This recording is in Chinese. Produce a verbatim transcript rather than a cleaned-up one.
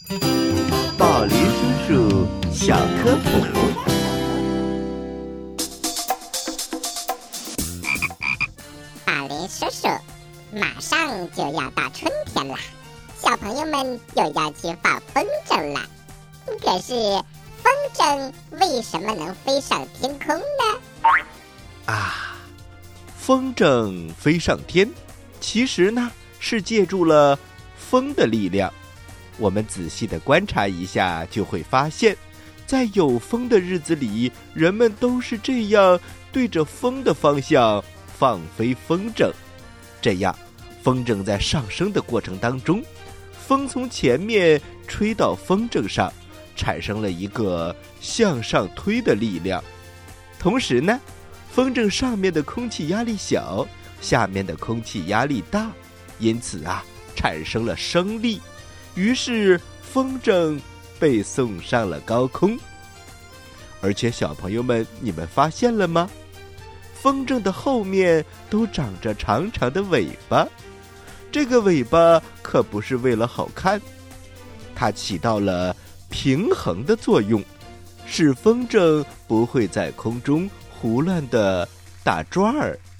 宝林叔叔小科普。 宝林叔叔，马上就要到春天了，小朋友们又要去放风筝了。可是风筝为什么能飞上天空呢？ 啊，风筝飞上天，其实呢是借助了风的力量。我们仔细地观察一下，就会发现，在有风的日子里，人们都是这样对着风的方向放飞风筝。这样，风筝在上升的过程当中，风从前面吹到风筝上，产生了一个向上推的力量。同时呢，风筝上面的空气压力小，下面的空气压力大，因此啊，产生了升力。于是风筝被送上了高空。而且小朋友们，你们发现了吗？风筝的后面都长着长长的尾巴，这个尾巴可不是为了好看，它起到了平衡的作用，使风筝不会在空中胡乱地打转儿。